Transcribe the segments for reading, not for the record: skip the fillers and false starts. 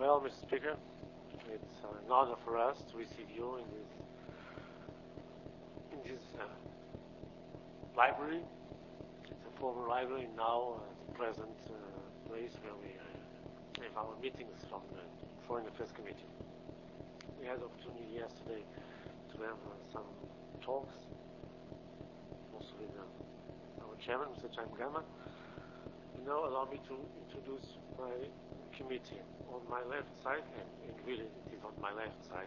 Well, Mr. Speaker, it's an honor for us to receive you in this library. It's a former library, now the present place where we have our meetings from the Foreign Affairs Committee. We had the opportunity yesterday to have some talks, also with our chairman, Mr. Jaime Gama. Now allow me to introduce my committee. On my left side, and really it is on my left side,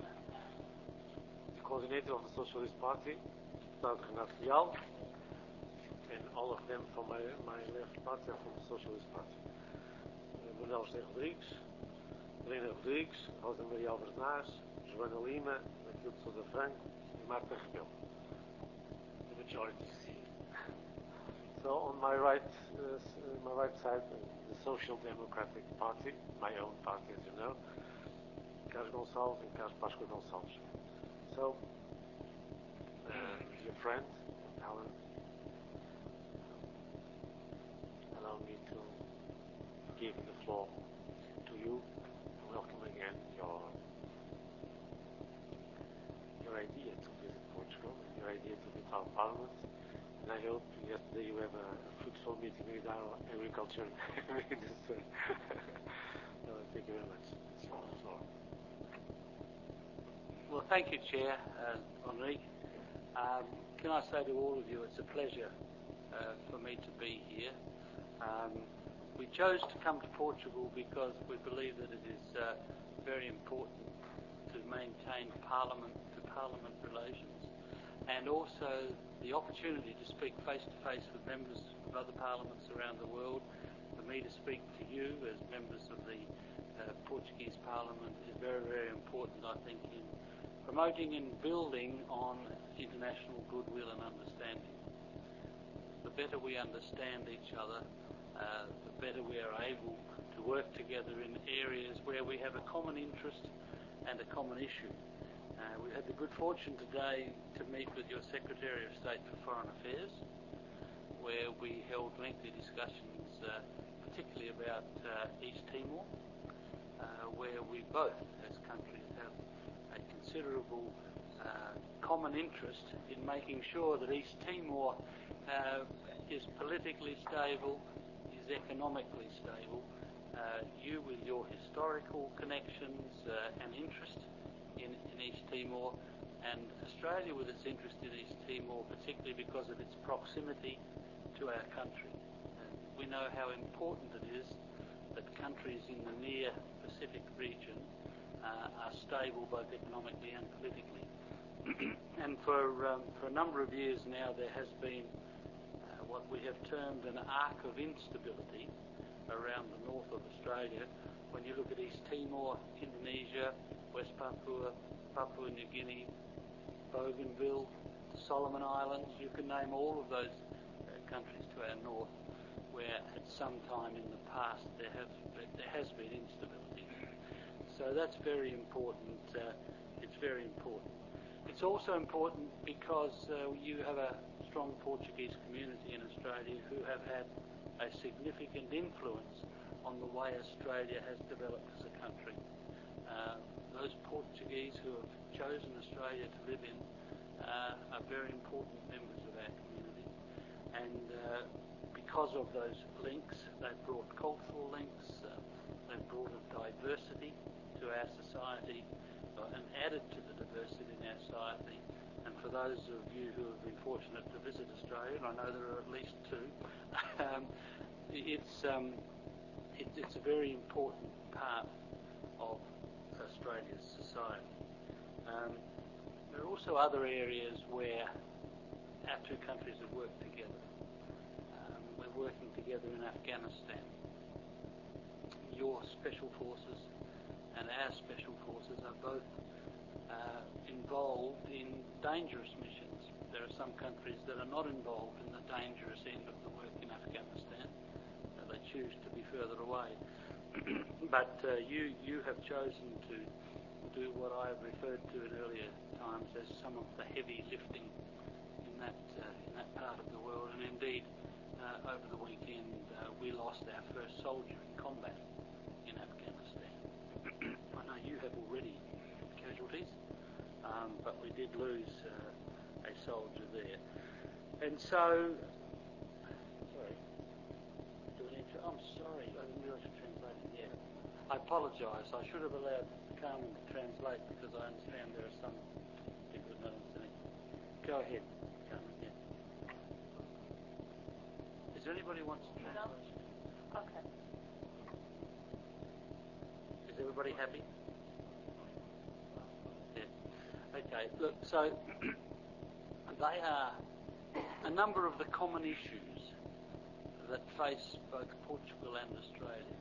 the coordinator of the Socialist Party, Dr. Renato Leal, and all of them from my left party are from the Socialist Party. Manuel José Rodrigues, Helena Rodrigues, Rosa Maria Albernaz, Joana Lima, Matilde Sousa Franco, and Marta Rebelo. The majority see. So on my right side, the Social Democratic Party, my own party, as you know, Carlos Gonçalves and Carlos Páscoa Gonçalves. So, dear friend, Alan, allow me to give the floor to you. Welcome again your idea to visit Portugal, your idea to visit our Parliament. And I hope yesterday you have a fruitful meeting with our agriculture minister. Thank you very much. Well, thank you, Chair Enrique. Can I say to all of you, it's a pleasure for me to be here. We chose to come to Portugal because we believe that it is very important to maintain Parliament-to-Parliament relations, and also the opportunity to speak face-to-face with members of other parliaments around the world. For me to speak to you as members of the Portuguese Parliament is very, very important, I think, in promoting and building on international goodwill and understanding. The better we understand each other, the better we are able to work together in areas where we have a common interest and a common issue. We had the good fortune today to meet with your Secretary of State for Foreign Affairs, where we held lengthy discussions, particularly about East Timor, where we both, as countries, have a considerable common interest in making sure that East Timor is politically stable, is economically stable. You with your historical connections and interest in East Timor, and Australia with its interest in East Timor, particularly because of its proximity to our country. And we know how important it is that countries in the near Pacific region are stable both economically and politically. And for a number of years now, there has been what we have termed an arc of instability around the north of Australia. When you look at East Timor, Indonesia, West Papua, Papua New Guinea, Bougainville, Solomon Islands, you can name all of those countries to our north where at some time in the past there has been instability. So that's very important. It's very important. It's also important because you have a strong Portuguese community in Australia who have had a significant influence on the way Australia has developed as a country. Those Portuguese who have chosen Australia to live in are very important members of our community, and because of those links, they've brought cultural links, they've brought a diversity to our society and added to the diversity in our society. And for those of you who have been fortunate to visit Australia, and I know there are at least two, it's a very important part of Australia's society. There are also other areas where our two countries have worked together. We're working together in Afghanistan. Your special forces and our special forces are both involved in dangerous missions. There are some countries that are not involved in the dangerous end of the work in Afghanistan. They choose to be further away. But you have chosen to do what I have referred to in earlier times as some of the heavy lifting in that part of the world. And indeed, over the weekend, we lost our first soldier in combat in Afghanistan. few have already casualties, but we did lose a soldier there. And so, sorry, I'm sorry, I didn't realise you're translating. Yeah, I apologise. I should have allowed Carmen to translate because I understand there are some people who don't understand. Go ahead, Carmen. Yeah. Is there anybody who wants to translate? Okay. Is everybody happy? Yeah. Okay. Look, so they are a number of the common issues that face both Portugal and Australia.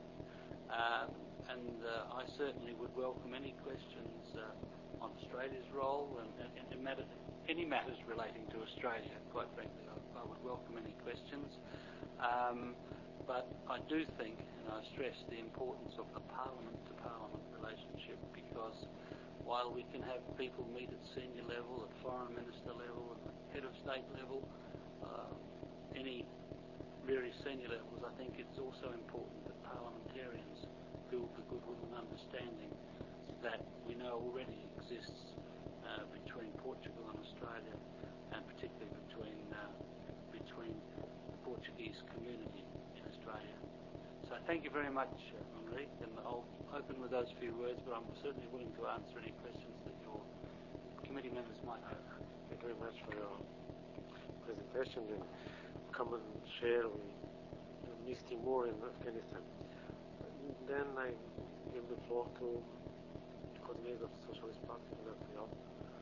I certainly would welcome any questions on Australia's role and any matters relating to Australia. Quite frankly, I would welcome any questions. But I do think, and I stress the importance of the parliament-to-parliament relationship, because while we can have people meet at senior level, at foreign minister level, and at head of state level, any very senior levels, I think it's also important that parliamentarians build the goodwill and understanding that we know already exists between Portugal and Australia, and particularly between the Portuguese community in Australia. So thank you very much, Enrique, and I'll open with those few words, but I'm certainly willing to answer any questions that your committee members might have. Thank you very much for your presentation and common share with East Timor and Afghanistan. Then I give the floor to the coordinator of the Socialist Party, Rafael.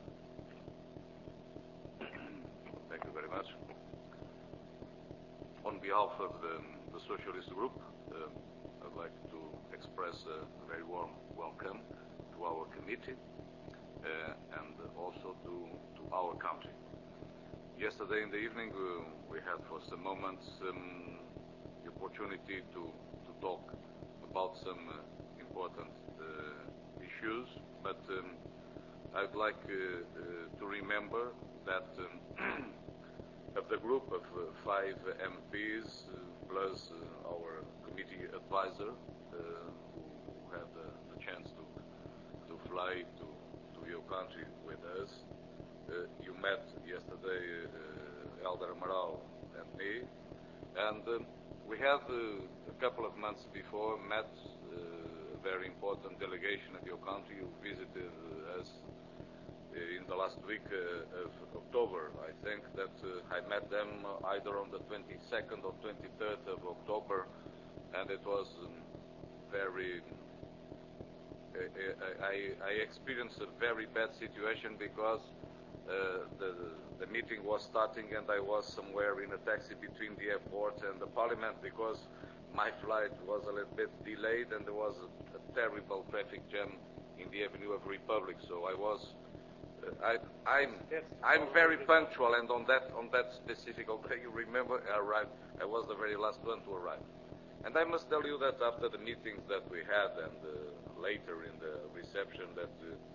Thank you very much. On behalf of the Socialist Group, I'd like to express a very warm welcome to our committee and also to our country. Yesterday in the evening, we had for some moments the opportunity to talk about some important issues, but I'd like to remember that of the group of 5 MPs plus our committee advisor who had the chance to fly to your country with us. You met yesterday Elder Amaral and me, and we had a couple of months before met a very important delegation of your country who visited us in the last week of October. I think that I met them either on the 22nd or 23rd of October, and it was very I experienced a very bad situation because the meeting was starting and I was somewhere in a taxi between the airport and the parliament because my flight was a little bit delayed and there was a terrible traffic jam in the Avenue of Republic. So I was I'm very punctual, and on that specific day, you remember, I arrived. I was the very last one to arrive. And I must tell you that after the meetings that we had and later in the reception that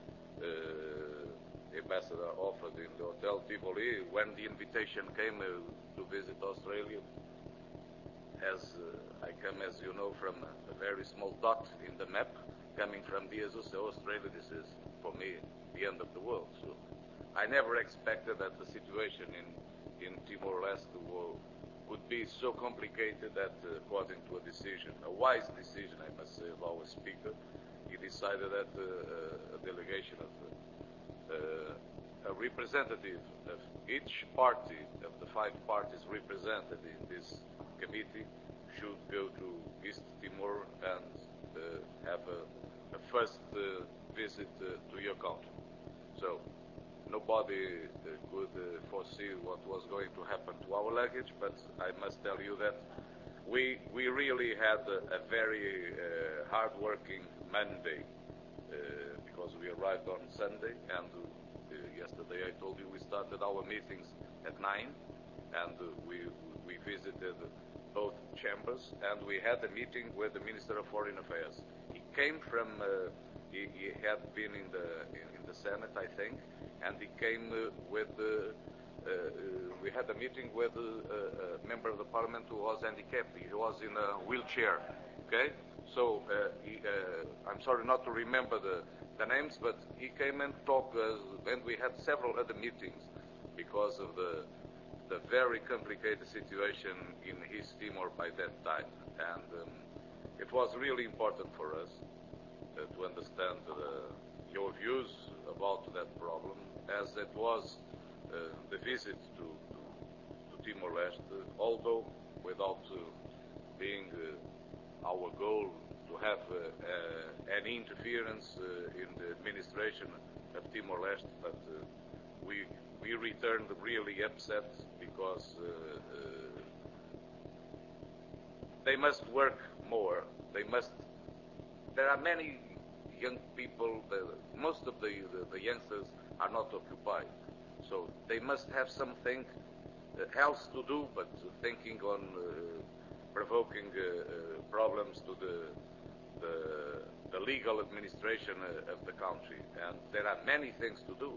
Ambassador offered in the Hotel Tivoli, when the invitation came to visit Australia, as I come, as you know, from a very small dot in the map, coming from the Azusa, Australia, this is, for me, the end of the world. So I never expected that the situation in Timor-Leste would be so complicated that, according to a decision, a wise decision, I must say, of our speaker, he decided that a delegation of a representative of each party, of the 5 parties represented in this committee, should go to East Timor and have a first visit to your country. So nobody could foresee what was going to happen to our luggage, but I must tell you that we really had a very hard-working Monday because we arrived on Sunday, and yesterday I told you we started our meetings at 9, and we visited both chambers, and we had a meeting with the Minister of Foreign Affairs. He came from he had been in the Senate, I think, and he came with we had a meeting with a member of the parliament who was handicapped. He was in a wheelchair. Okay, so I'm sorry not to remember the names, but he came and talked, and we had several other meetings because of the very complicated situation in East Timor by that time. And it was really important for us to understand your views about that problem, as it was the visit to Timor-Leste, although without being our goal to have any interference in the administration of Timor-Leste, but we returned really upset because they must work more. There are many young people. Most of the youngsters are not occupied, so they must have something else to do, but thinking on provoking problems to the legal administration of the country. And there are many things to do.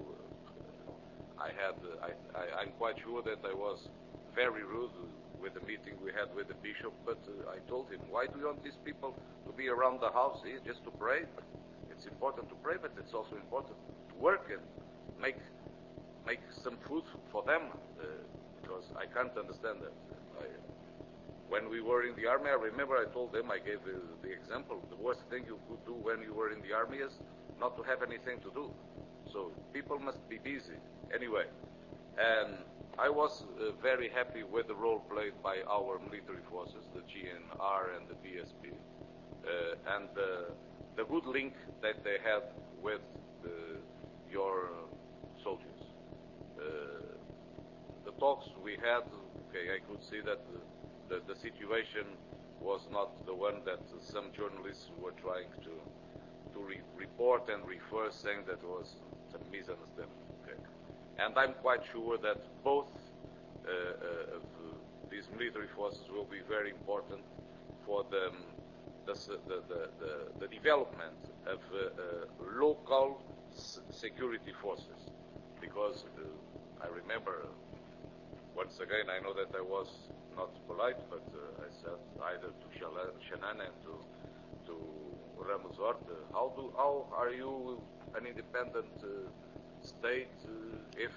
I'm quite sure that I was very rude with the meeting we had with the bishop, but I told him, why do you want these people to be around the house here just to pray? It's important to pray, but it's also important to work and make some food for them, because I can't understand that. When we were in the army, I remember I told them, I gave the example, the worst thing you could do when you were in the army is not to have anything to do. So people must be busy. Anyway, and I was very happy with the role played by our military forces, the GNR and the BSP, and the good link that they had with your soldiers. The talks we had, I could see that the situation was not the one that some journalists were trying to report and refer, saying that was some misunderstanding. And I'm quite sure that both of these military forces will be very important for the development of local security forces. Because I remember, once again, I know that I was not polite, but I said either to Shannon and to Ramos Horta, how are you an independent state if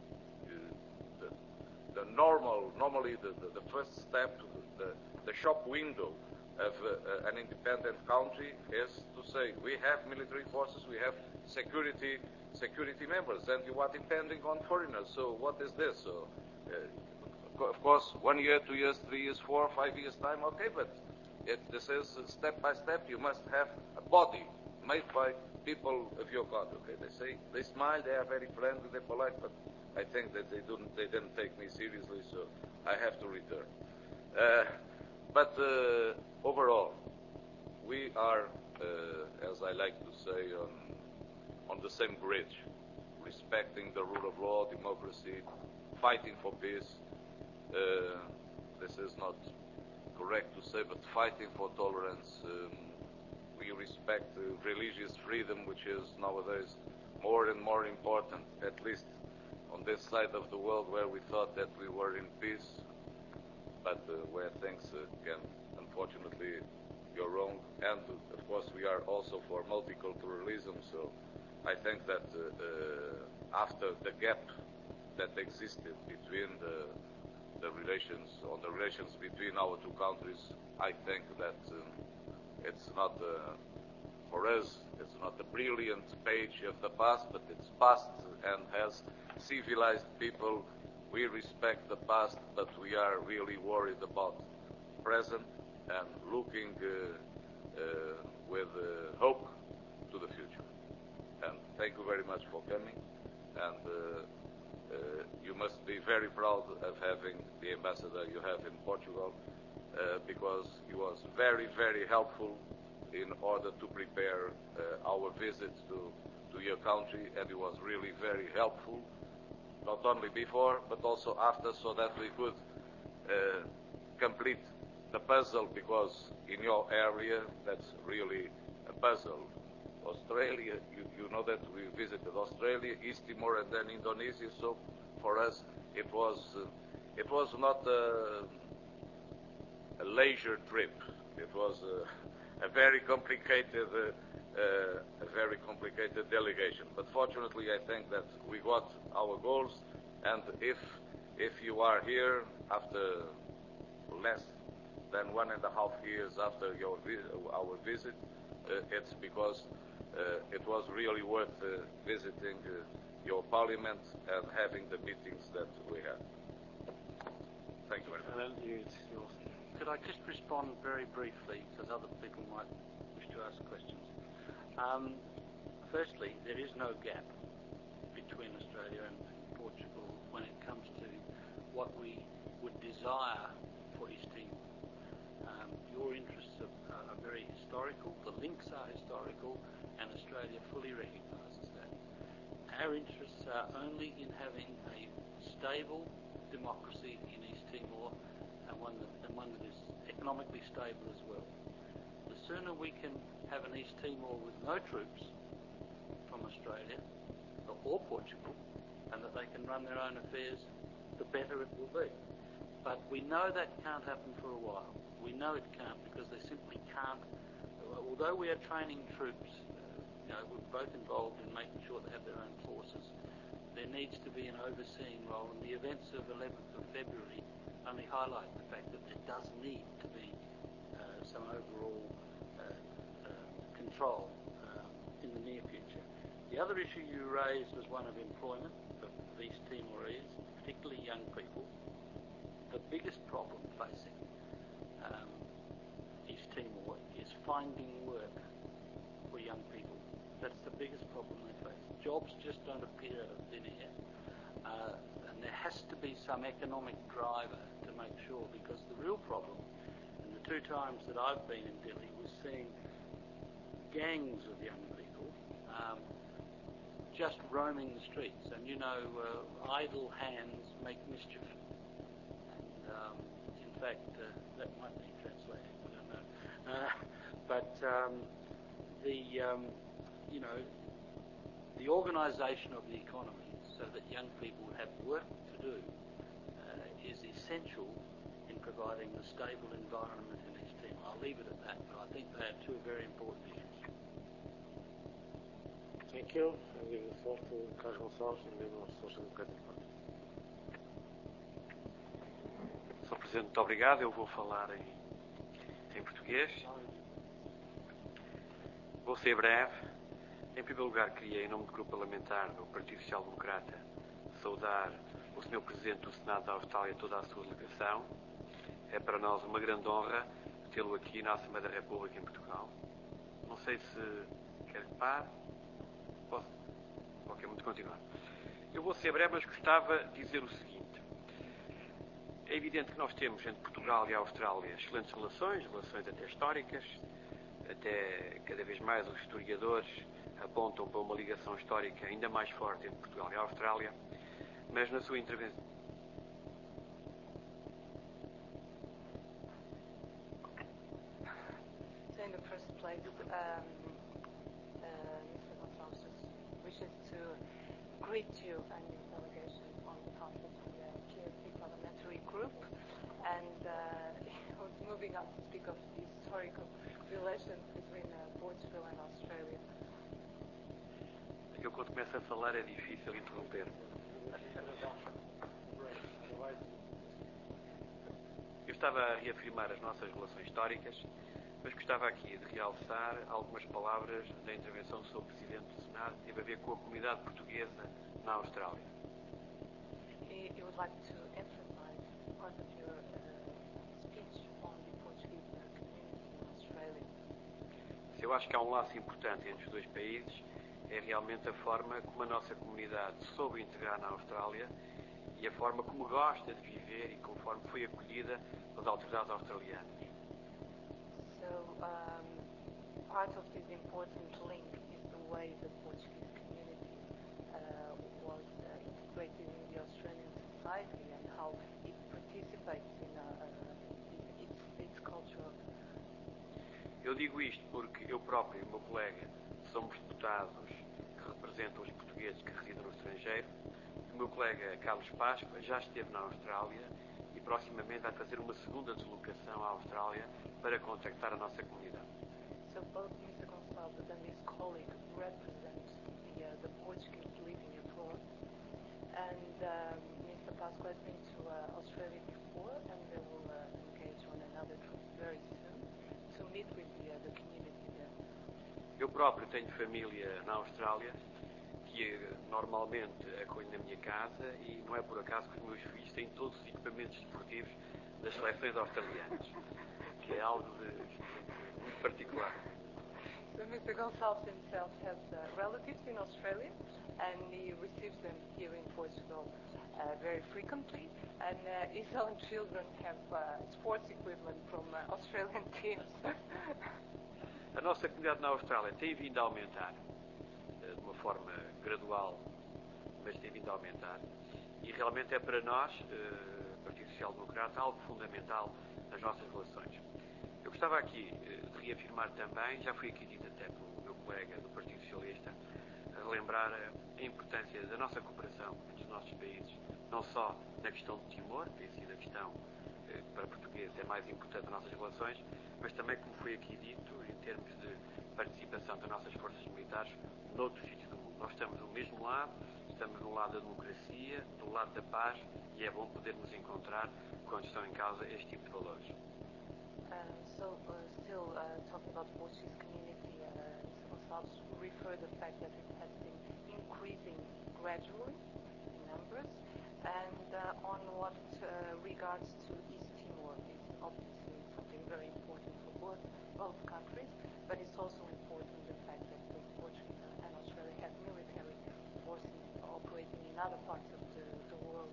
normally the first step, the shop window of an independent country is to say we have military forces, we have security members, and you are depending on foreigners. So what is this? So of course, 1 year, 2 years, 3 years, 4, 5 years time, okay, but this is step by step. You must have a body made by people of your country. Okay, they smile, they are very friendly, they're polite, but I think that they didn't take me seriously, so I have to return. But overall, we are, as I like to say, on the same bridge, respecting the rule of law, democracy, fighting for peace. This is not correct to say, but fighting for tolerance. We respect religious freedom, which is nowadays more and more important, at least on this side of the world where we thought that we were in peace, but where things can unfortunately go wrong. And of course we are also for multiculturalism, so I think that after the gap that existed between the relations between our two countries, I think that it's not, for us, it's not a brilliant page of the past, but it's past, and as civilized people, we respect the past, but we are really worried about present and looking with hope to the future. And thank you very much for coming, and you must be very proud of having the ambassador you have in Portugal, because he was very, very helpful in order to prepare our visit to your country, and he was really very helpful, not only before but also after, so that we could complete the puzzle, because in your area that's really a puzzle. Australia, you know that we visited Australia, East Timor, and then Indonesia, so for us it was not a leisure trip. It was a very complicated a very complicated delegation. But fortunately, I think that we got our goals, and if you are here after less than 1.5 years after our visit, it's because it was really worth visiting your parliament and having the meetings that we had. Thank you very much. Could I just respond very briefly, because other people might wish to ask questions? Firstly, there is no gap between Australia and Portugal when it comes to what we would desire for East Timor. Your interests are very historical, the links are historical, and Australia fully recognises that. Our interests are only in having a stable democracy in East Timor, and one that is economically stable as well. The sooner we can have an East Timor with no troops from Australia or Portugal, and that they can run their own affairs, the better it will be. But we know that can't happen for a while. We know it can't because they simply can't. Although we are training troops, we're both involved in making sure they have their own forces. There needs to be an overseeing role, and the events of 11th of February only highlight the fact that there does need to be some overall control in the near future. The other issue you raised was one of employment of East Timorese, particularly young people. The biggest problem facing East Timor is finding work for young people. That's the biggest problem they face. Jobs just don't appear out of thin air. And there has to be some economic driver to make sure, because the real problem, and the 2 times that I've been in Dili, was seeing gangs of young people just roaming the streets. And idle hands make mischief. And in fact, that might need translating, I don't know. The organisation of the economy so that young people have work to do is essential in providing the stable environment in East Timor. I'll leave it at that, but I think they are 2 very important issues. Thank you. I'll give the floor to Carlos Gonçalves, in name of Social Democratic Party. Sr. Presidente, muito obrigado. Eu vou falar em português. Vou ser breve. Em primeiro lugar, queria, em nome do Grupo Parlamentar do Partido Social Democrata, saudar o Sr. Presidente do Senado da Austrália e toda a sua delegação. É para nós uma grande honra tê-lo aqui na Assembleia da República em Portugal. Não sei se quer que pare. Posso? Ok, muito continuar. Eu vou ser breve, mas gostava de dizer o seguinte. É evidente que nós temos entre Portugal e a Austrália excelentes relações até históricas, até cada vez mais os historiadores apontam para uma ligação histórica ainda mais forte entre Portugal e a Austrália, mas na sua intervenção... So in the first place, Mr. Gonçalves wishes to greet you and your delegation on behalf of the GSP parliamentary group, and moving on to speak of the historical relations between Portugal and Australia. Eu, quando começo a falar, é difícil interromper. Eu estava a reafirmar as nossas relações históricas, mas gostava aqui de realçar algumas palavras da intervenção do Sr. Presidente do Senado que teve a ver com a comunidade portuguesa na Austrália. You would like to emphasize part of your speech on the Portuguese community in Australia. Se eu acho que há um laço importante entre os 2 países, é realmente a forma como a nossa comunidade soube integrar na Austrália e a forma como gosta de viver e conforme foi acolhida pelas autoridades australianas. So, part of this important link is the way the Portuguese community was integrated in the Australian society and how it participates in its culture. Eu digo isto porque eu próprio e o meu colega somos deputados que representam os portugueses que residem no estrangeiro. O meu colega Carlos Páscoa já esteve na Austrália e proximamente vai fazer uma segunda deslocação à Austrália para contactar a nossa comunidade. So both Mr. Gonçalves well, than his colleague, represent the Portuguese living abroad. And Mr. Pascoe has been to Australia before, and they will engage on another trip very soon to meet with the community there. Eu próprio tenho família na Austrália, que normalmente acolho na minha casa, e não é por acaso que os meus filhos têm todos os equipamentos desportivos das seleções australianas, que é algo muito particular. So Mr. Gonçalves himself has relatives in Australia, and he receives them here in Portugal very frequently, and his own children have sports equipment from Australian teams. A nossa comunidade na Austrália tem vindo a aumentar, de uma forma gradual, mas tem vindo a aumentar, e realmente é para nós, Partido Social Democrata, algo fundamental nas nossas relações. Eu gostava aqui de reafirmar também, já foi aqui dito até pelo meu colega do Partido Socialista, a relembrar a importância da nossa cooperação entre os nossos países, não só na questão de Timor, que tem sido a questão que para portugueses é mais importante das nossas relações, mas também, como foi aqui dito, em termos de participação das nossas forças militares noutros sítios do mundo. Nós estamos do mesmo lado, estamos no lado da democracia, do lado da paz, e é bom podermos encontrar quando estão em causa este tipo de valores. Still talking about the Portuguese community, Mr. Gonçalves referred the fact that it has been increasing gradually in numbers, and on what regards to East Timor, it's obviously something very important for both countries, but it's also important the fact that both Portugal and Australia have military forces operating in other parts of the world.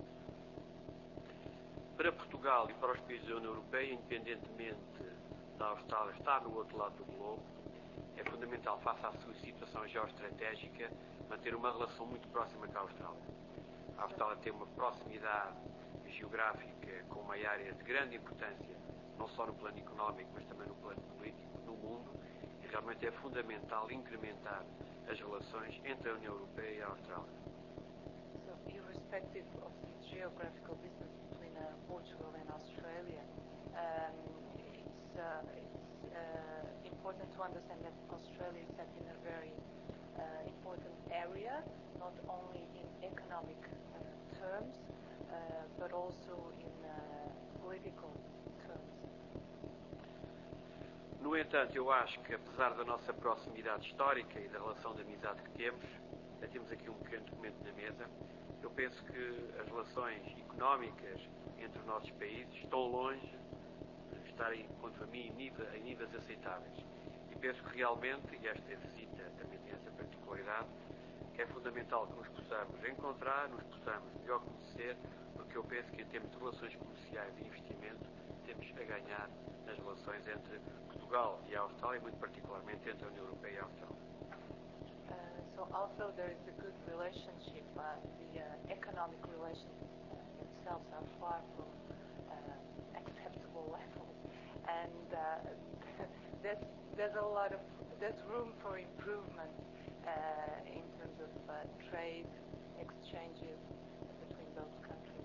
Para Portugal e para os países da União Europeia, independentemente da Austrália estar no outro lado do globo, é fundamental, face à sua situação geoestratégica, manter uma relação muito próxima com a Austrália. A Austrália tem uma proximidade geográfica com uma área de grande importância, não só no plano económico, mas também no plano político, no mundo, e realmente é fundamental incrementar as relações entre a União Europeia e a Austrália. So, irrespective of the geographical distance between Portugal and Australia, it's important to understand that Australia is set in a very important area, not only in economic terms, but also in political terms. No entanto, eu acho que, apesar da nossa proximidade histórica e da relação de amizade que temos aqui um pequeno documento na mesa, eu penso que as relações económicas entre os nossos países estão longe de estarem, quanto a mim, em níveis aceitáveis. E penso que realmente, e esta visita também tem essa particularidade, que é fundamental que nos possamos encontrar, nos possamos melhor conhecer, porque eu penso que em termos de relações comerciais e investimento, temos a ganhar nas relações entre Portugal e a Austrália, e muito particularmente entre a União Europeia e a Austrália. So although there is a good relationship, the economic relations themselves are far from acceptable levels, and there's room for improvement in terms of trade exchanges between those countries.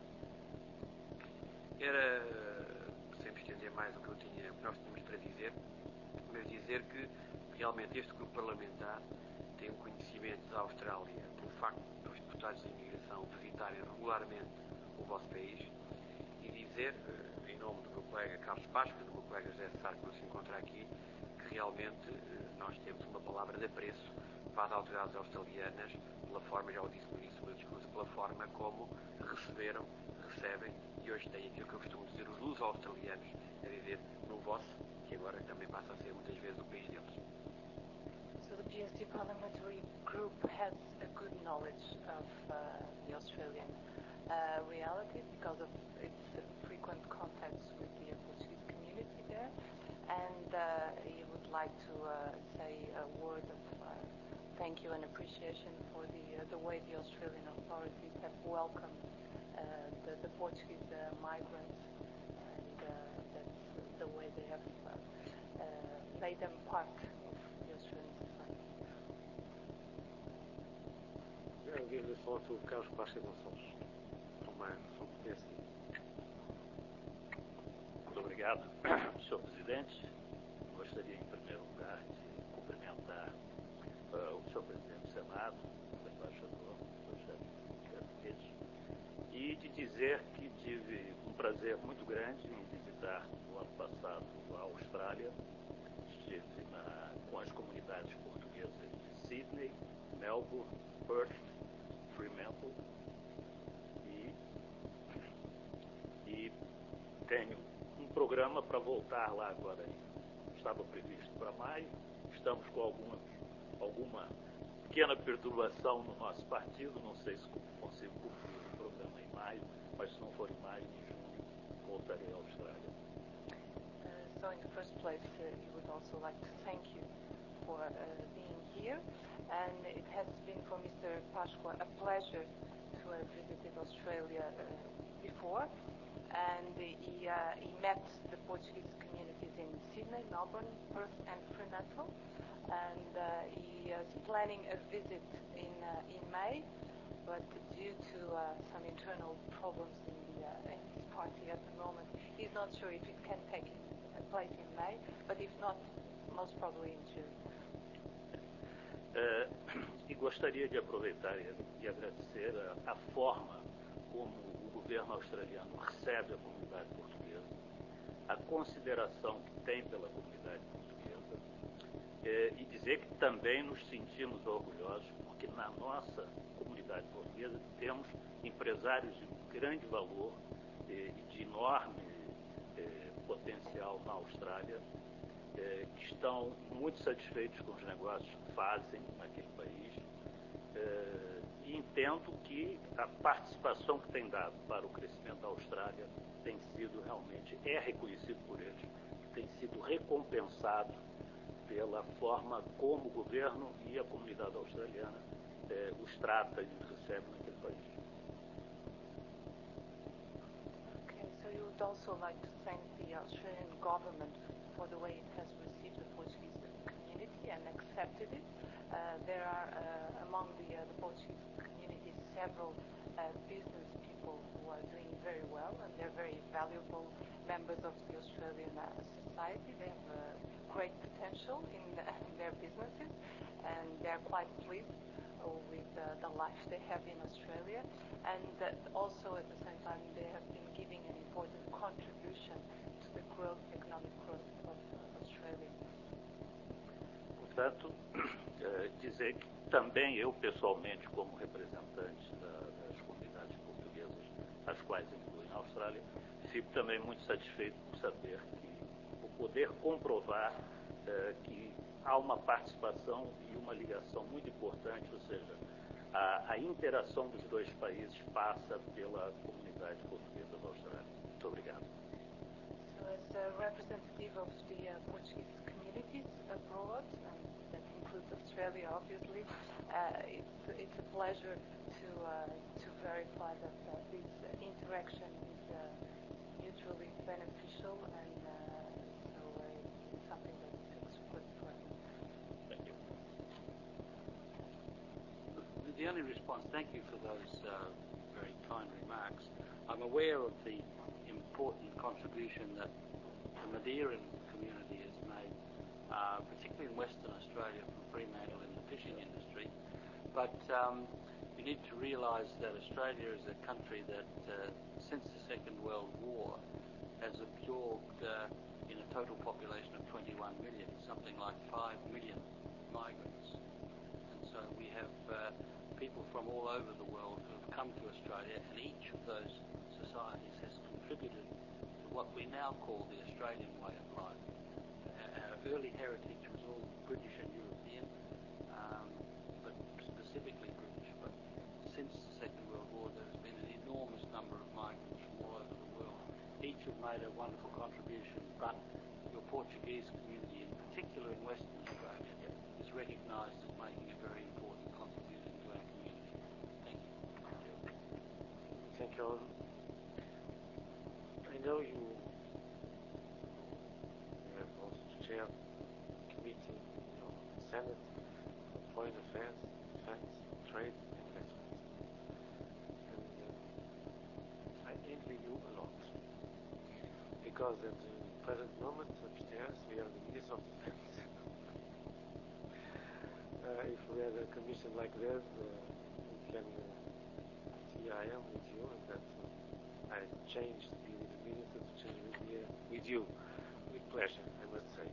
Era, sem me estender mais o que nós tínhamos para dizer, mas dizer que realmente este grupo parlamentar tem um conhecimento da Austrália pelo facto dos deputados de imigração visitarem regularmente o vosso país, e dizer, em nome do meu colega Carlos Páscoa e do meu colega José Sá, que não se encontra aqui, que realmente nós temos uma palavra de apreço para as autoridades australianas pela forma, já o disse no início do meu discurso, pela forma como recebem, e hoje têm aquilo que eu costumo dizer, os luso-australianos, a viver no vosso, que agora também passa a ser muitas vezes o país deles. So the PSC parliamentary group has a good knowledge of the Australian reality because of its frequent contacts with the Portuguese community there, and he would like to say a word of thank you and appreciation for the way the Australian authorities have welcomed the Portuguese migrants, and that's the way they have made them part of the Australian society. Eu give the floor to Carlos Páscoa Gonçalves, from PSD. Muito obrigado, Sr. Presidente. Gostaria, em primeiro lugar, de cumprimentar cumprimentar o Sr. Presidente do Senado, o embaixador Benedetti, e de dizer que tive um prazer muito grande em visitar no ano passado a Austrália. Estive com as comunidades portuguesas de Sydney, Melbourne, Perth, Fremantle e tenho um programa para voltar lá agora. Estava previsto para maio, estamos com alguma pequena perturbação no nosso partido, não sei se consigo cumprir o programa em maio, mas se não for em maio, em junho, voltarei à Austrália. So in the first place, we would also like to thank you for being here, and it has been for Mr. Pasqua a pleasure to have visited Australia before, and he met the Portuguese communities in Sydney, Melbourne, Perth and Fremantle, and he is planning a visit in May, but due to some internal problems in his party at the moment, he's not sure if it can take place in May, but if not, most probably in June. E gostaria de aproveitar e agradecer a forma como o governo australiano recebe a comunidade portuguesa, a consideração que tem pela comunidade portuguesa, e dizer que também nos sentimos orgulhosos porque na nossa comunidade portuguesa temos empresários de grande valor e de enorme potencial na Austrália, que estão muito satisfeitos com os negócios que fazem naquele país, e entendo que a participação que tem dado para o crescimento da Austrália tem sido realmente, reconhecido por eles, tem sido recompensado pela forma como o governo e a comunidade australiana os trata e os recebe naquele país. So you would also like to thank the Australian government for the way it has received the Portuguese community and accepted it. There are among the Portuguese community several business people who are doing very well, and they're very valuable members of the Australian society. They have great potential in their businesses, and they're quite pleased with the life they have in Australia, and also at the same time they have been giving an important contribution to the economic growth of Australia. Portanto, dizer que também eu pessoalmente, como representante das comunidades portuguesas, as quais incluem a Austrália, fico também muito satisfeito por saber por poder comprovar que há uma participação e uma ligação muito importante, ou seja, a interação dos dois países passa pela comunidade portuguesa da Austrália. Muito obrigado. So as a representative of the Portuguese communities abroad, and that includes Australia obviously, it's a pleasure to verify that this interaction is mutually beneficial, and so it's something that is good for him. Thank you. The only response, thank you for those very kind remarks. I'm aware of the important contribution that the Madeiran community has made, particularly in Western Australia from Fremantle in the fishing industry. But you need to realise that Australia is a country that since the Second World War has absorbed in a total population of 21 million, something like 5 million migrants. And so we have people from all over the world who have come to Australia, and each of those societies has contributed to what we now call the Australian way of life. Our early heritage was all British and European, but specifically British. But since the Second World War, there has been an enormous number of migrants from all over the world. Each have made a wonderful contribution, but your Portuguese community, in particular in Western Australia, is recognised as making a very important contribution to our community. Thank you. Thank you. I know you have also chaired committee in your Senate for Foreign Affairs, Defense, Trade, Investment. And I envy you a lot. Because at the present moment upstairs we are the Minister of Defense. if we had a commission like that, we can see I am with you, and that I changed to be with the minister to change with you, with pleasure, I must say.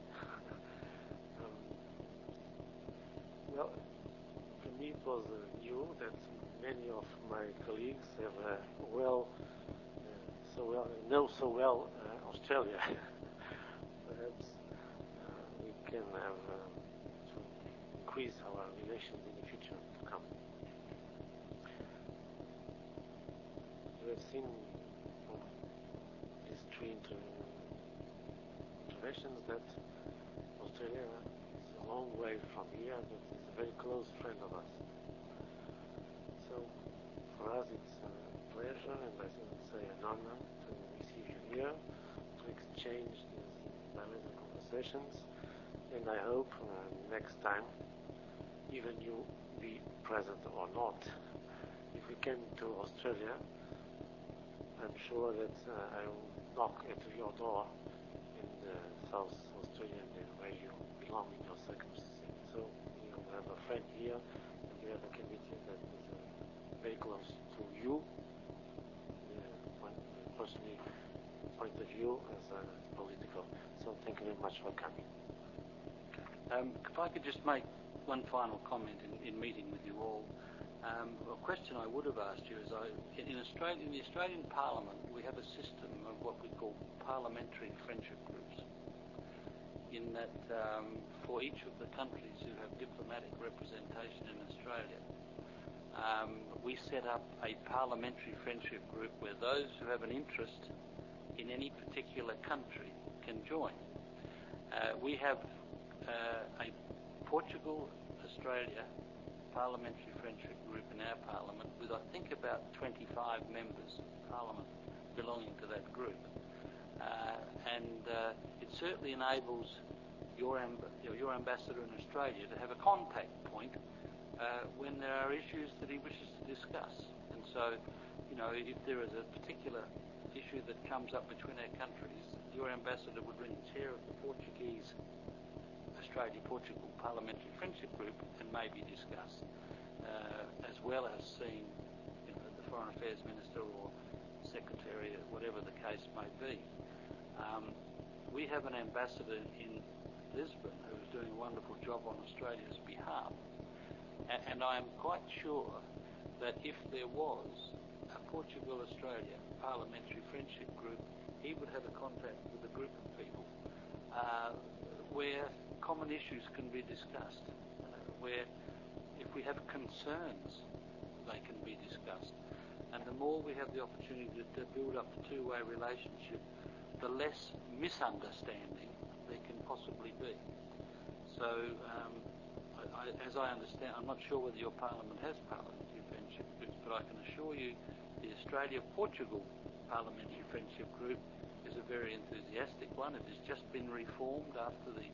Well, for me it was new that many of my colleagues have know so well Australia. Perhaps we can have to increase our relations in the future to come. You have seen from these three interventions that Australia is a long way from here, but is a very close friend of us. So for us it's a pleasure, and I would say an honor to receive you here, to exchange these bilateral conversations, and I hope next time, even you be present or not, if we came to Australia, I'm sure that I will knock at your door in South Australia, where you belong in your circumstances. So you have a friend here, and you have a committee that is very close to you, personally point of view as a political. So thank you very much for coming. If I could just make one final comment in meeting with you all. A question I would have asked you is, in the Australian Parliament, we have a system of what we call parliamentary friendship groups, in that for each of the countries who have diplomatic representation in Australia, we set up a parliamentary friendship group where those who have an interest in any particular country can join. We have a Portugal-Australia parliamentary friendship group in our parliament with, I think, about 25 members of parliament belonging to that group. And it certainly enables your ambassador in Australia to have a contact point when there are issues that he wishes to discuss. And so, if there is a particular issue that comes up between our countries, your ambassador would ring the chair of the Portuguese Australia-Portugal Parliamentary Friendship Group and maybe discuss, as well as seeing the Foreign Affairs Minister or Secretary, whatever the case may be. We have an ambassador in Lisbon who is doing a wonderful job on Australia's behalf, and I am quite sure that if there was a Portugal-Australia Parliamentary Friendship Group, he would have a contact with a group of people where common issues can be discussed, where if we have concerns, they can be discussed. And the more we have the opportunity to build up a two-way relationship, the less misunderstanding there can possibly be. So, as I understand, I'm not sure whether your Parliament has parliamentary friendship groups, but I can assure you the Australia-Portugal Parliamentary Friendship Group is a very enthusiastic one. It has just been reformed after the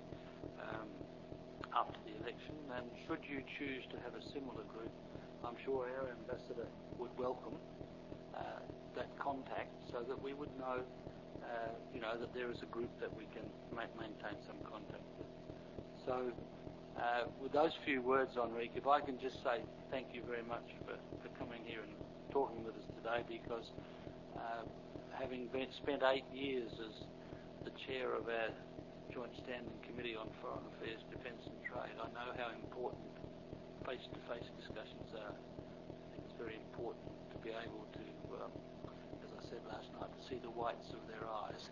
election, and should you choose to have a similar group, I'm sure our ambassador would welcome that contact, so that we would know, that there is a group that we can maintain some contact with. So, with those few words, Enrique, if I can just say thank you very much for coming here and talking with us today, because having spent 8 years as the chair of our Joint Standing Committee on Foreign Affairs, Defence and Trade, I know how important face-to-face discussions are. I think it's very important to be able to, as I said last night, to see the whites of their eyes.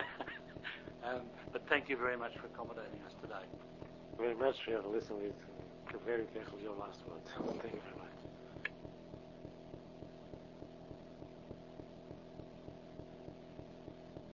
But thank you very much for accommodating us today. Very much. We have listened with very carefully your last words. Thank you very much.